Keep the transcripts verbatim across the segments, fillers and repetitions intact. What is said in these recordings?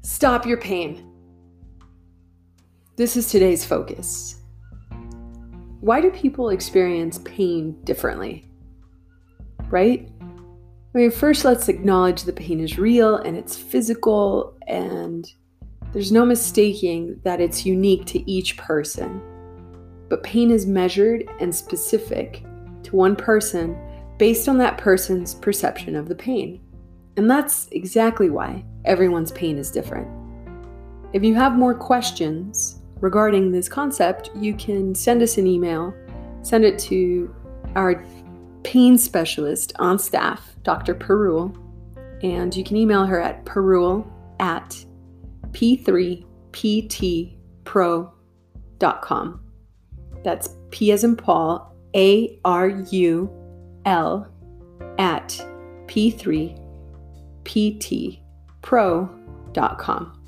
Stop your pain. This is today's focus. Why do people experience pain differently? Right? I mean, first let's acknowledge the pain is real and it's physical, and there's no mistaking that it's unique to each person. But pain is measured and specific to one person based on that person's perception of the pain. And that's exactly why everyone's pain is different. If you have more questions regarding this concept, you can send us an email, send it to our pain specialist on staff, Doctor Perul, and you can email her at perul at p three p t pro dot com. That's P as in Paul, A R U L at p three p t pro dot com.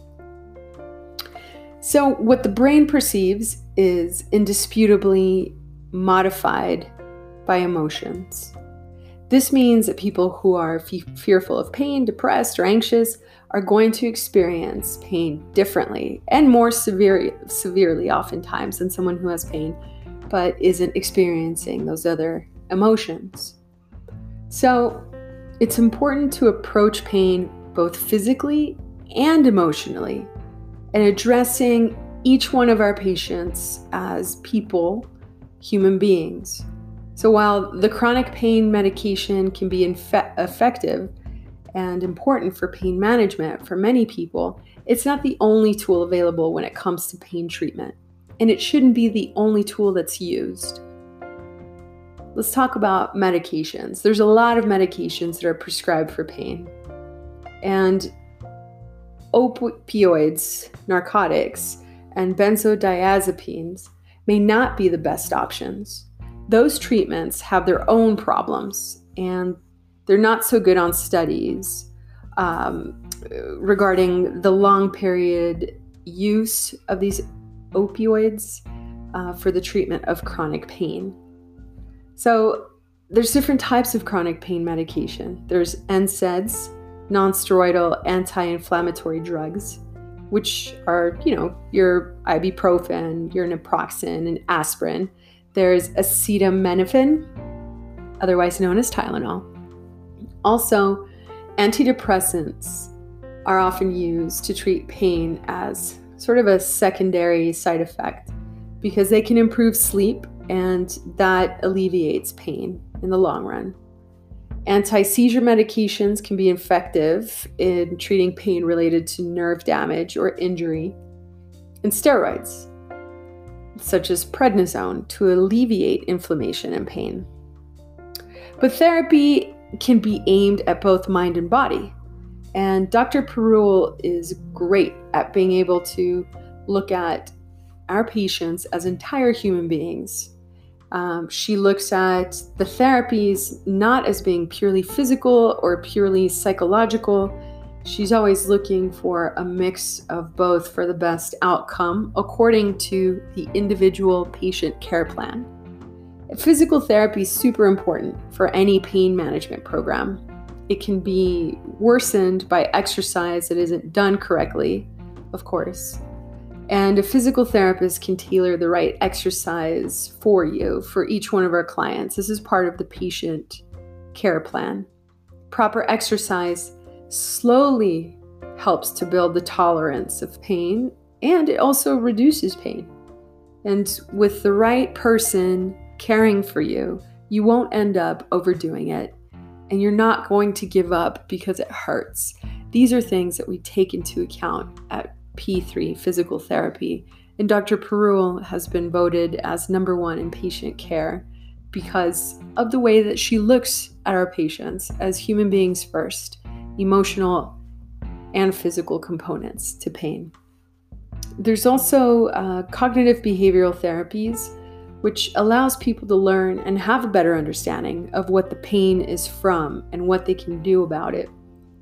So what the brain perceives is indisputably modified by emotions. This means that people who are f- fearful of pain, depressed, or anxious are going to experience pain differently and more severe, severely oftentimes than someone who has pain but isn't experiencing those other emotions. So it's important to approach pain both physically and emotionally, and addressing each one of our patients as people, human beings. So while the chronic pain medication can be infe- effective and important for pain management for many people, it's not the only tool available when it comes to pain treatment, and it shouldn't be the only tool that's used. Let's talk about medications. There's a lot of medications that are prescribed for pain. And opioids, narcotics, and benzodiazepines may not be the best options. Those treatments have their own problems, and they're not so good on studies um, regarding the long period use of these opioids uh, for the treatment of chronic pain. So there's different types of chronic pain medication. There's N SAIDs, non-steroidal anti-inflammatory drugs, which are, you know, your ibuprofen, your naproxen, and aspirin. There's acetaminophen, otherwise known as Tylenol. Also, antidepressants are often used to treat pain as sort of a secondary side effect because they can improve sleep, and that alleviates pain in the long run. Anti-seizure medications can be effective in treating pain related to nerve damage or injury. And steroids, such as prednisone, to alleviate inflammation and pain. But therapy can be aimed at both mind and body. And Doctor Perul is great at being able to look at our patients as entire human beings. Um, she looks at the therapies not as being purely physical or purely psychological. She's always looking for a mix of both for the best outcome according to the individual patient care plan. Physical therapy is super important for any pain management program. It can be worsened by exercise that isn't done correctly, of course. And a physical therapist can tailor the right exercise for you for each one of our clients. This is part of the patient care plan. Proper exercise slowly helps to build the tolerance of pain, and it also reduces pain. And with the right person caring for you, you won't end up overdoing it, and you're not going to give up because it hurts. These are things that we take into account at P three Physical Therapy, and Doctor Perul has been voted as number one in patient care because of the way that she looks at our patients as human beings first, emotional and physical components to pain. There's also uh, cognitive behavioral therapies, which allows people to learn and have a better understanding of what the pain is from and what they can do about it.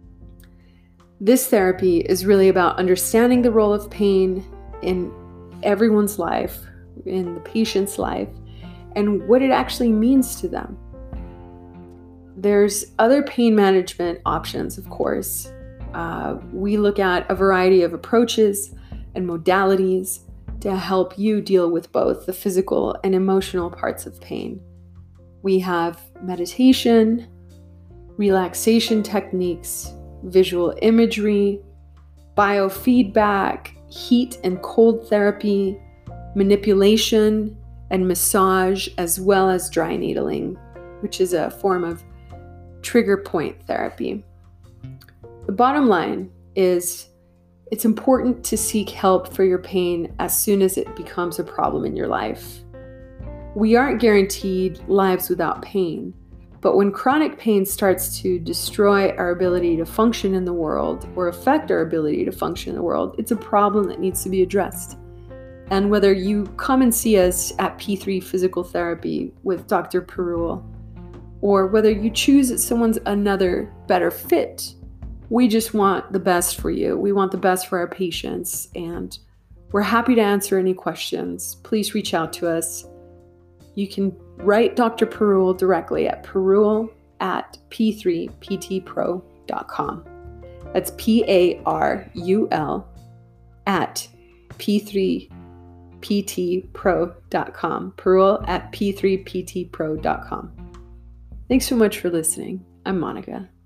This therapy is really about understanding the role of pain in everyone's life, in the patient's life, and what it actually means to them. There's other pain management options, of course, Uh, we look at a variety of approaches and modalities to help you deal with both the physical and emotional parts of pain. We have meditation, relaxation techniques, visual imagery, biofeedback, heat and cold therapy, manipulation and massage, as well as dry needling, which is a form of trigger point therapy. The bottom line is it's important to seek help for your pain as soon as it becomes a problem in your life. We aren't guaranteed lives without pain, but when chronic pain starts to destroy our ability to function in the world or affect our ability to function in the world, it's a problem that needs to be addressed. And whether you come and see us at P three Physical Therapy with Doctor Perul, or whether you choose someone's another better fit, we just want the best for you. We want the best for our patients, and we're happy to answer any questions. Please reach out to us. You can write Doctor Perul directly at perul at p three p t pro dot com. That's P A R U L at p three p t pro dot com. Perul at p three p t pro dot com. Thanks so much for listening. I'm Monica.